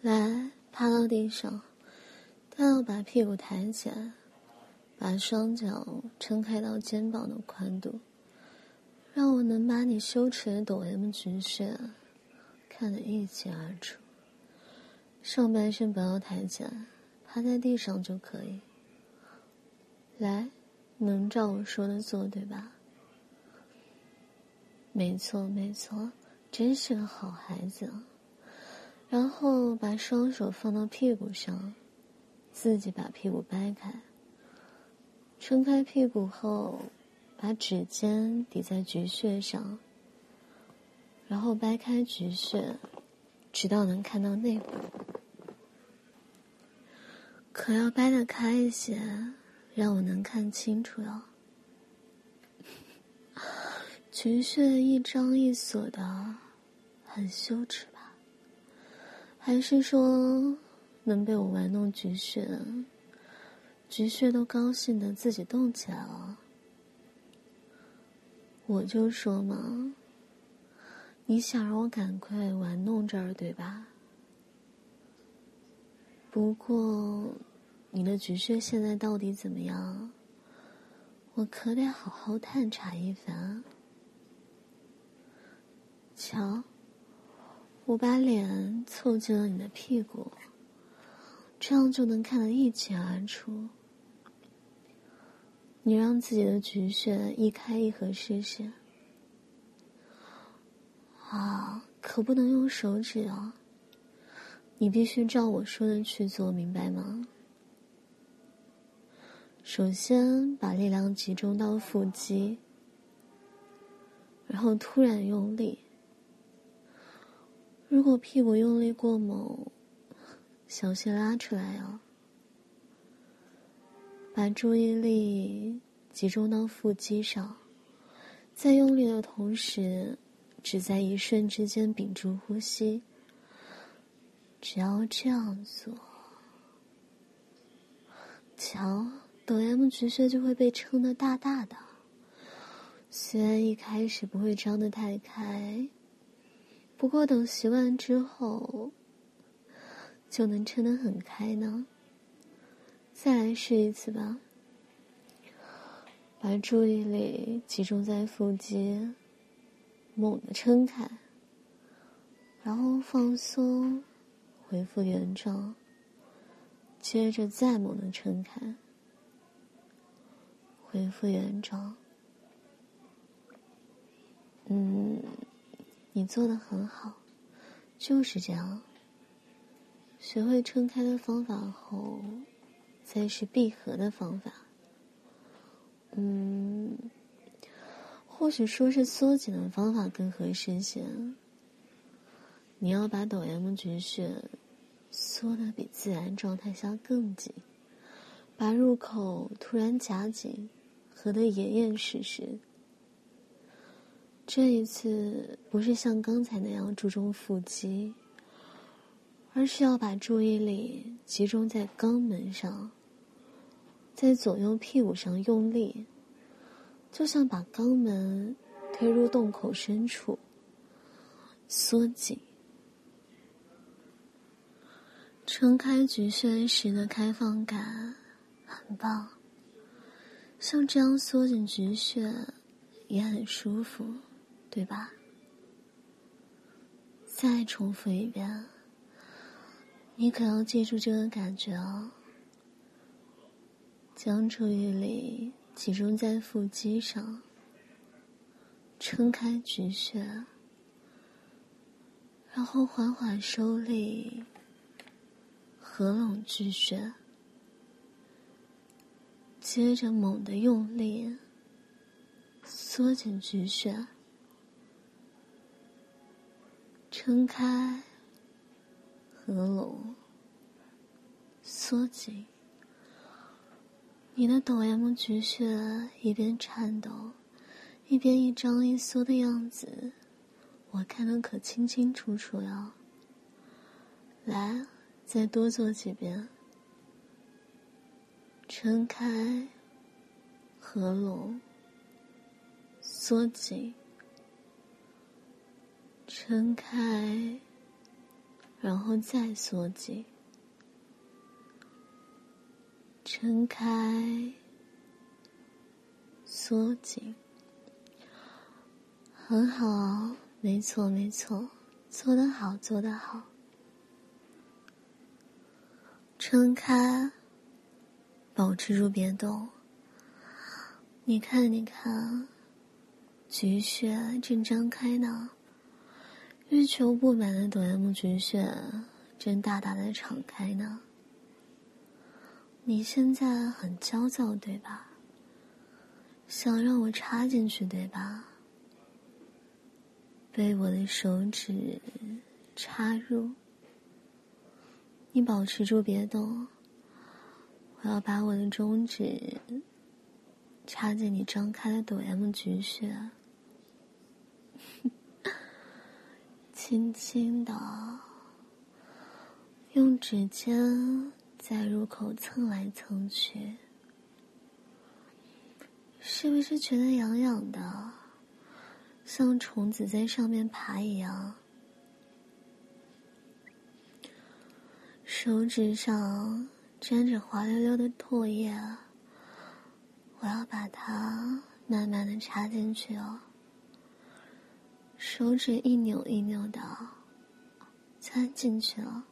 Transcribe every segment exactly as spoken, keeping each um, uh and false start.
来，趴到地上，他要把屁股抬起来，把双脚撑开到肩膀的宽度，让我能把你羞耻的抖 M 局穴看得一清二楚。上半身不要抬起来，趴在地上就可以。来，能照我说的做对吧？没错没错，真是个好孩子啊。然后把双手放到屁股上，自己把屁股掰开，撑开屁股后，把指尖抵在菊穴上，然后掰开菊穴，直到能看到内部。可要掰得开一些，让我能看清楚哟。菊穴一张一锁的，很羞耻吧？还是说能被我玩弄菊穴，菊穴都高兴的自己动起来了？我就说嘛，你想让我赶快玩弄这儿对吧？不过你的菊穴现在到底怎么样？我可得好好探查一番。瞧，我把脸凑近了你的屁股，这样就能看得一清二楚。你让自己的菊穴一开一合试试。啊，可不能用手指啊，你必须照我说的去做，明白吗？首先把力量集中到腹肌，然后突然用力。如果屁股用力过猛，小心拉出来哦。把注意力集中到腹肌上，在用力的同时，只在一瞬之间屏住呼吸。只要这样做，瞧，抖 M 菊穴就会被撑得大大的。虽然一开始不会张得太开，不过等习惯之后，就能撑得很开呢。再来试一次吧。把注意力集中在腹肌，猛地撑开，然后放松，恢复原状，接着再猛地撑开，恢复原状。嗯，你做得很好，就是这样。学会撑开的方法后，再是闭合的方法。嗯，或许说是缩紧的方法更合适些。你要把抖 M 菊穴缩得比自然状态下更紧，把入口突然夹紧，合得严严实实。这一次不是像刚才那样注重腹肌，而是要把注意力集中在肛门上，在左右屁股上用力，就像把肛门推入洞口深处，缩紧。撑开菊穴时的开放感很棒，像这样缩紧菊穴也很舒服，对吧？再重复一遍，你可要记住这个感觉哦。将注意力集中在腹肌上，撑开菊穴，然后缓缓收力，合拢菊穴，接着猛地用力，缩紧菊穴，撑开，合拢，缩紧。你的抖 M 菊穴一边颤抖，一边一张一缩的样子，我看得可清清楚楚了。来，再多做几遍。撑开，合拢，缩紧，撑开， 然后再缩紧，撑开，缩紧。很好，没错没错，做得好做得好。撑开，保持住别动。你看你看，菊穴正张开呢，欲求不满的哆 M 菊穴正大大的敞开呢。你现在很焦躁对吧？想让我插进去对吧？被我的手指插入，你保持住别动，我要把我的中指插进你张开的哆 M 菊穴，轻轻的用指尖在入口蹭来蹭去，是不是觉得痒痒的，像虫子在上面爬一样？手指上沾着滑溜溜的唾液，我要把它慢慢的插进去哦。手指一扭一扭的钻进去了，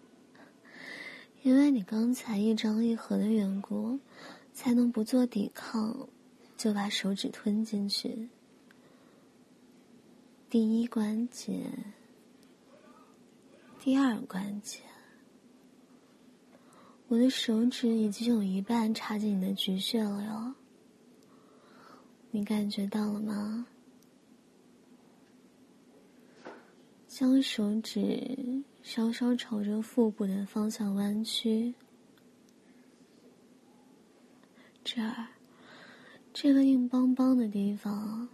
因为你刚才一张一合的缘故，才能不做抵抗就把手指吞进去。第一关节，第二关节，我的手指已经有一半插进你的菊穴了哟，你感觉到了吗？将手指稍稍朝着腹部的方向弯曲，这儿，这个硬邦邦的地方，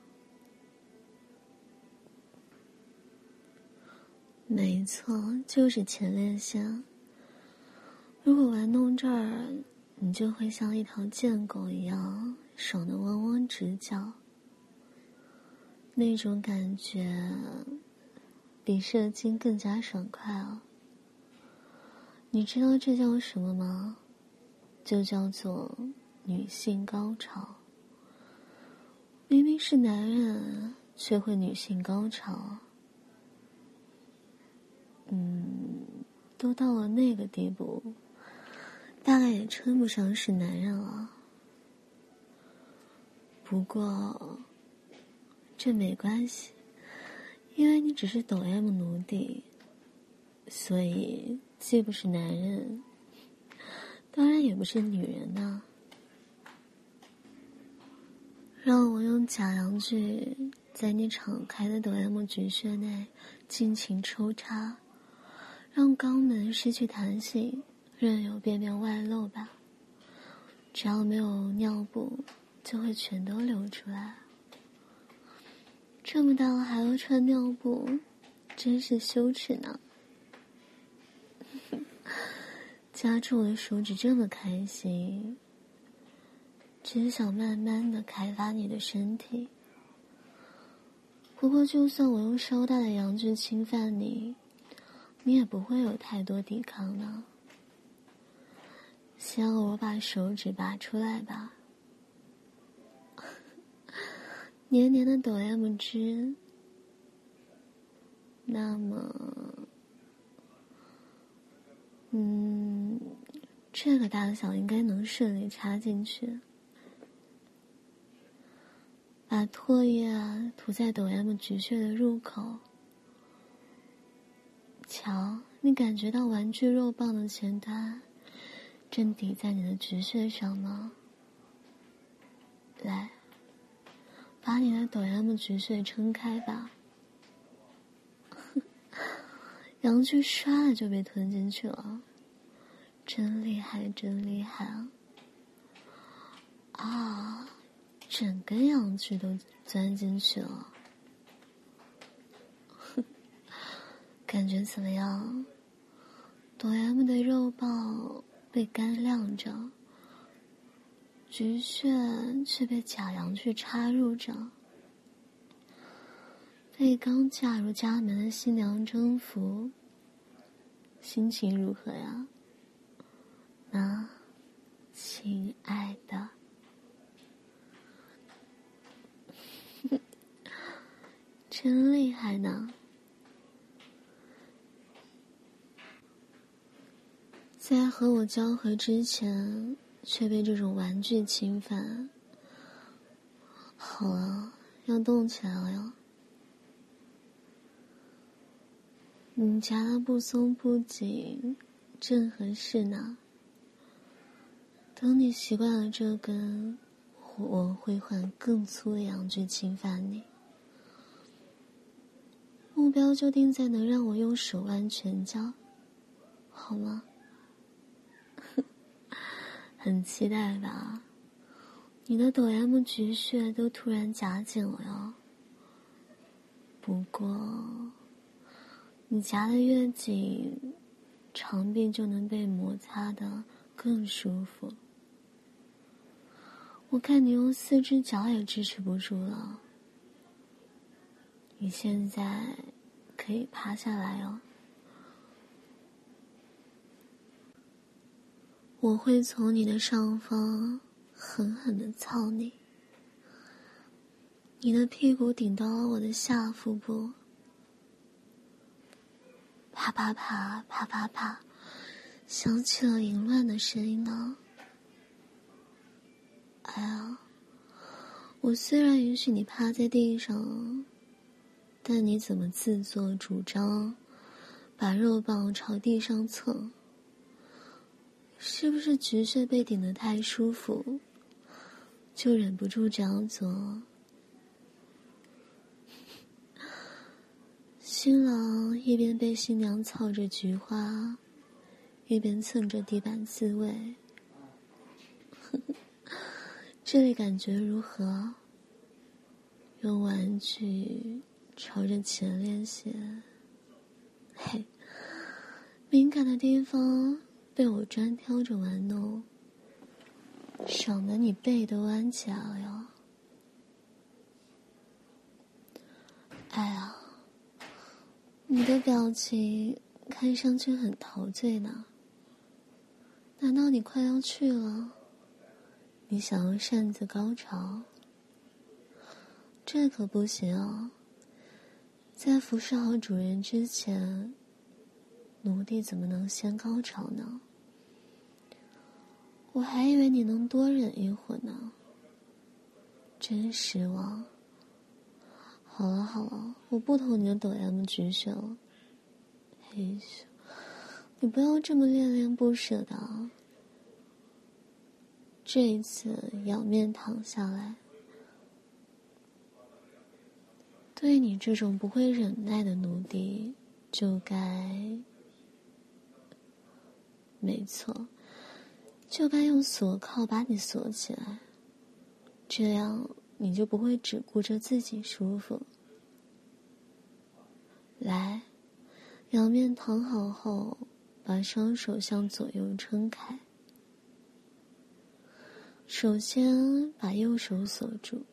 没错，就是前列腺。如果玩弄这儿，你就会像一条贱狗一样，爽得汪汪直叫。那种感觉比射精更加爽快哦。你知道这叫什么吗？就叫做女性高潮。明明是男人，却会女性高潮。嗯，都到了那个地步，大概也称不上是男人了。不过这没关系，因为你只是抖 M 奴隶，所以既不是男人，当然也不是女人呢。让我用假阳具在你敞开的抖 M 菊穴内尽情抽插，让肛门失去弹性，任由便便外露吧。只要没有尿布，就会全都流出来。这么大了还要穿尿布，真是羞耻呢。夹住我的手指这么开心，只想慢慢的开发你的身体。不过就算我用稍大的阳具侵犯你，你也不会有太多抵抗呢。先让我把手指拔出来吧。黏黏的抖 M 汁，那么嗯，这个大小应该能顺利插进去。把唾液啊涂在抖 M 菊穴的入口。瞧，你感觉到玩具肉棒的前端正抵在你的菊穴上吗？来，把你的抖 M 菊穴撑开吧。阳具唰了就被吞进去了，真厉害真厉害啊！啊，整根阳具都钻进去了。感觉怎么样？抖 M 的肉棒被干晾着，菊穴却被假阳具插入着，被刚嫁入家门的新娘征服， 心情如何呀？啊，亲爱的，真厉害呢！在和我交合之前，却被这种玩具侵犯。好了，要动起来了哟！你夹得不松不紧，正合适呢。等你习惯了这根，我会换更粗的阳具侵犯你。目标就定在能让我用手腕拳交，好吗？很期待吧？你的抖 M 菊穴都突然夹紧了哟。不过，你夹得越紧，肠壁就能被摩擦得更舒服。我看你用四只脚也支持不住了。你现在可以趴下来哦。我会从你的上方狠狠地操你，你的屁股顶到了我的下腹部，啪啪啪啪啪啪，响起了淫乱的声音呢。哎呀，我虽然允许你趴在地上，但你怎么自作主张把肉棒朝地上蹭？是不是菊穴被顶得太舒服，就忍不住这样做？新郎一边被新娘操着菊花，一边蹭着地板自慰。这里感觉如何？用玩具朝着前列腺，嘿，敏感的地方被我专挑着玩弄，爽得你背都弯起来了哟。哎呀，你的表情看上去很陶醉呢。难道你快要去了？你想要擅自高潮？这可不行哦。在服侍好主人之前，奴隶怎么能先高潮呢？我还以为你能多忍一会呢，真失望。好了好了，我不捅你的抖 M 菊穴了。嘿咻，你不要这么恋恋不舍的啊。这一次仰面躺下来。对你这种不会忍耐的奴隶，就该……没错，就该用锁铐把你锁起来，这样你就不会只顾着自己舒服。来，仰面躺好后，把双手向左右撑开。首先把右手锁住。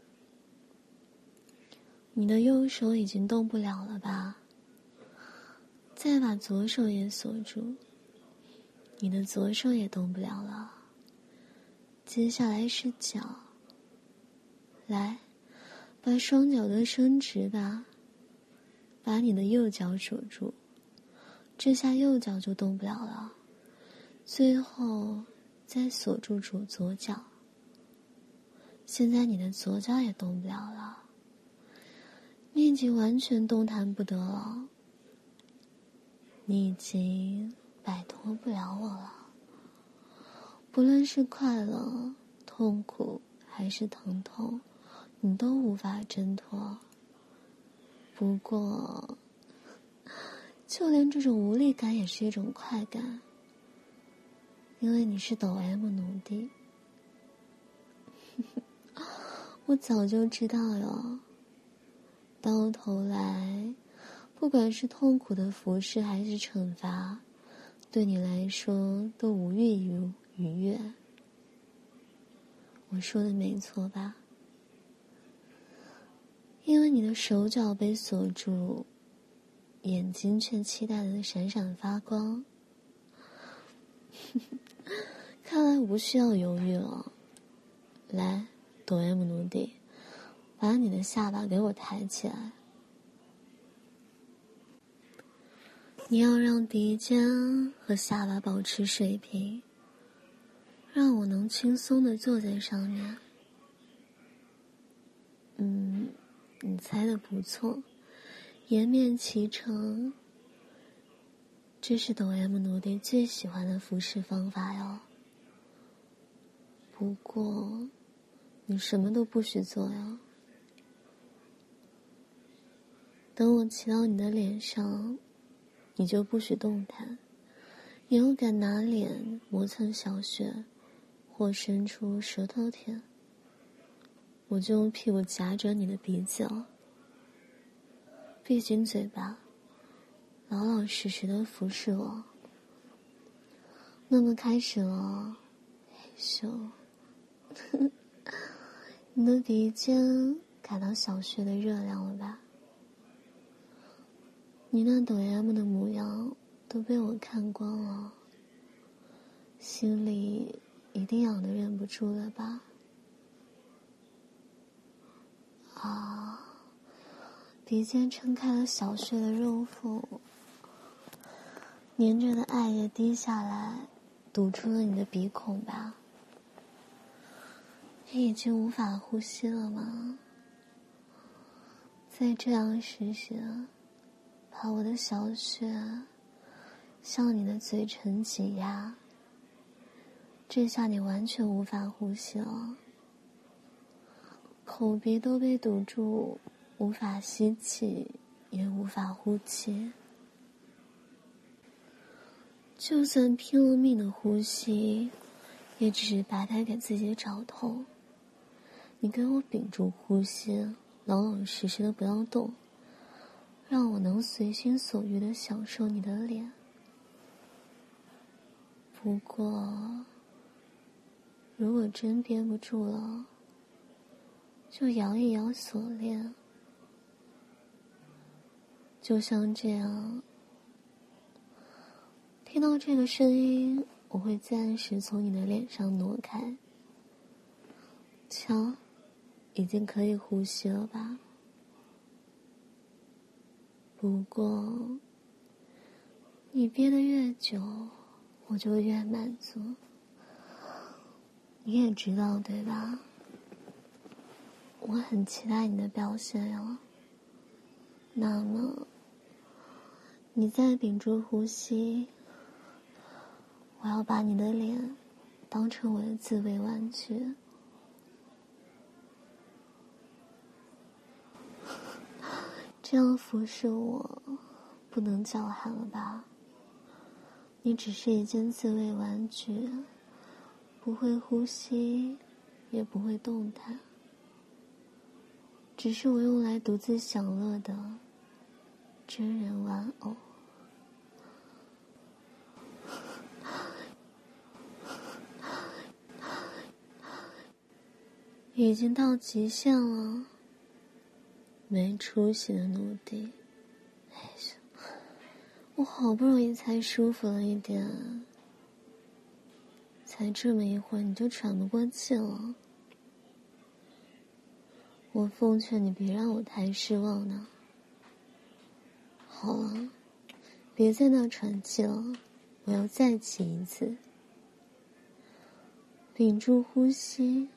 你的右手已经动不了了吧？再把左手也锁住。你的左手也动不了了。接下来是脚。来，把双脚都伸直吧。把你的右脚锁住。这下右脚就动不了了。最后再锁住左左脚。现在你的左脚也动不了了。你已经完全动弹不得了。你已经摆脱不了我了。不论是快乐、痛苦还是疼痛，你都无法挣脱。不过，就连这种无力感也是一种快感，因为你是抖 M 奴隶。我早就知道了。到头来，不管是痛苦的服侍还是惩罚，对你来说都无异于愉悦。我说的没错吧？因为你的手脚被锁住， 眼睛却期待的闪闪发光。看来无需要犹豫了。来，哆 M 奴弟，把你的下巴给我抬起来。你要让鼻尖和下巴保持水平，让我能轻松地坐在上面。嗯，你猜得不错，颜面齐成。这是抖 M 奴弟最喜欢的服饰方法哟。不过，你什么都不许做呀。等我骑到你的脸上，你就不许动弹。你又敢拿脸磨蹭小穴，或伸出舌头舔，我就用屁股夹着你的鼻子了。闭紧嘴巴，老老实实的服侍我。那么开始了，嘿咻。你的鼻尖感到小穴的热量了吧？你那抖 M 的模样都被我看光了，心里一定痒得忍不住了吧？啊，鼻尖撑开了小穴的肉腹，粘着的爱液滴下来，堵住了你的鼻孔吧？你已经无法呼吸了吗？再这样试试，把我的小穴向你的嘴唇挤压，这下你完全无法呼吸了，口鼻都被堵住，无法吸气，也无法呼气。就算拼了命的呼吸，也只是白白给自己找痛。你给我屏住呼吸，老老实实的不要动，让我能随心所欲的享受你的脸。不过，如果真憋不住了，就摇一摇锁链，就像这样。听到这个声音，我会暂时从你的脸上挪开。瞧，已经可以呼吸了吧？不过，你憋得越久，我就越满足。你也知道对吧？我很期待你的表现哟。那么，你再屏住呼吸，我要把你的脸当成我的自慰玩具。这样服侍我，不能叫喊了吧？你只是一件自慰玩具，不会呼吸，也不会动弹，只是我用来独自享乐的真人玩偶。已经到极限了，没出息的奴婢。哎呀，我好不容易才舒服了一点，才这么一会儿你就喘不过气了。我奉劝你别让我太失望呢。好了，别在那喘气了，我要再起一次。屏住呼吸。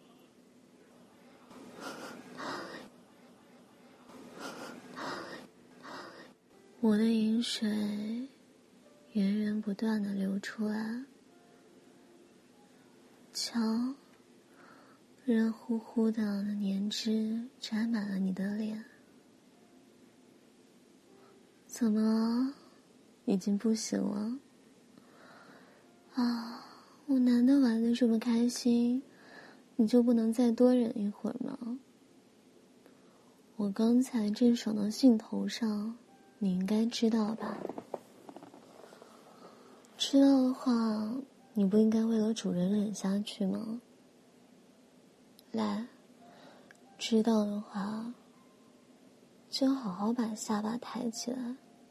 我的饮水源源不断地流出来，瞧，热乎乎的粘汁沾满了你的脸。怎么了？已经不行了？啊，我难得玩得这么开心，你就不能再多忍一会儿吗？我刚才正爽到兴头上，你应该知道吧？知道的话，你不应该为了主人忍下去吗？来，知道的话，就好好把下巴抬起来，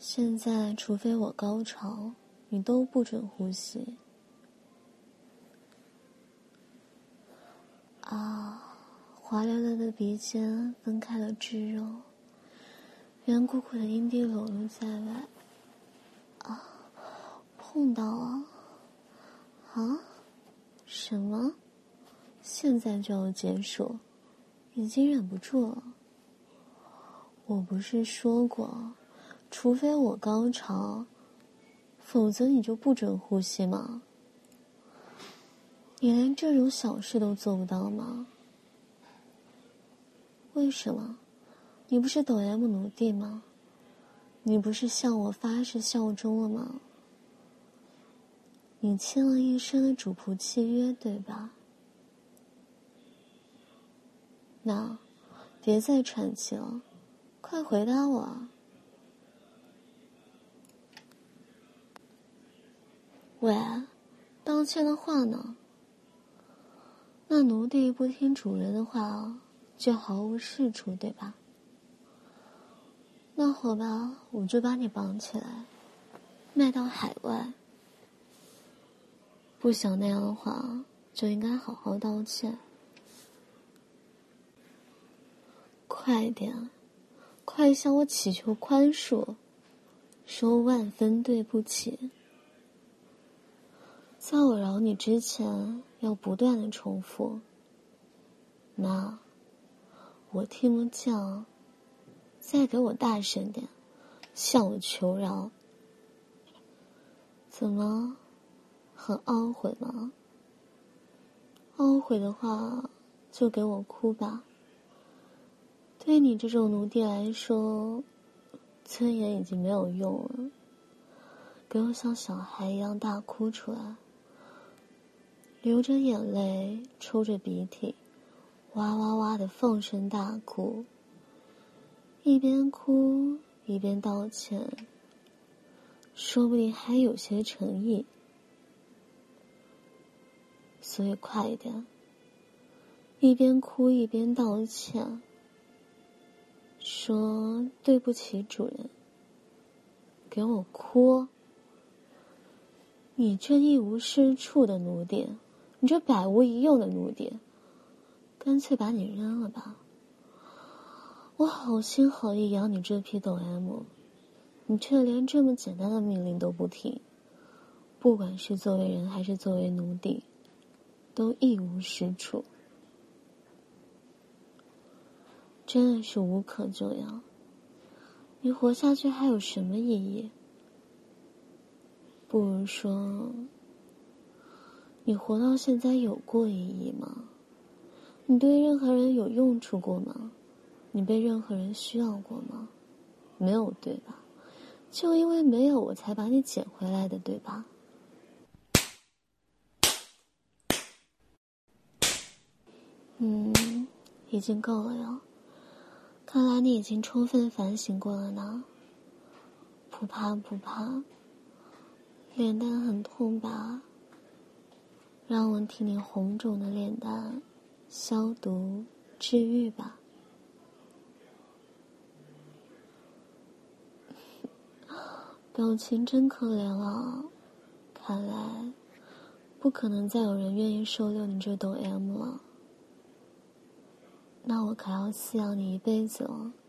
现在除非我高潮，你都不准呼吸。啊，滑溜溜的鼻尖分开了脂肉，圆鼓鼓的阴蒂裸露在外。啊，碰到了。啊？什么？现在就要结束？已经忍不住了。我不是说过，除非我高潮，否则你就不准呼吸吗？你连这种小事都做不到吗？为什么？你不是抖 M 奴婢吗？你不是向我发誓效忠了吗？你签了一生的主仆契约，对吧？那，别再喘气了，快回答我啊！喂，道歉的话呢？那奴婢不听主人的话，就毫无是处，对吧？那好吧，我就把你绑起来，卖到海外。不想那样的话，就应该好好道歉。快点，快向我祈求宽恕，说万分对不起。在我饶你之前，要不断的重复。那，我听不见了，再给我大声点，向我求饶。怎么，很懊悔吗？懊悔的话，就给我哭吧。对你这种奴婢来说，尊严已经没有用了。给我像小孩一样大哭出来，流着眼泪，抽着鼻涕，哇哇哇的放声大哭，一边哭一边道歉，说不定还有些诚意。所以快一点，一边哭一边道歉，说对不起主人。给我哭！你这一无是处的奴婢，你这百无一用的奴婢，干脆把你扔了吧。我好心好意养你这匹抖 M， 你却连这么简单的命令都不听，不管是作为人还是作为奴婢，都一无是处，真的是无可救药。你活下去还有什么意义？不如说，你活到现在有过意义吗？你对任何人有用处过吗？你被任何人需要过吗？没有，对吧？就因为没有，我才把你捡回来的，对吧？嗯，已经够了哟。看来你已经充分反省过了呢。不怕不怕，脸蛋很痛吧？让我替你红肿的脸蛋消毒治愈吧。表情真可怜啊，看来不可能再有人愿意收留你这抖 M 了。那我可要饲养你一辈子了。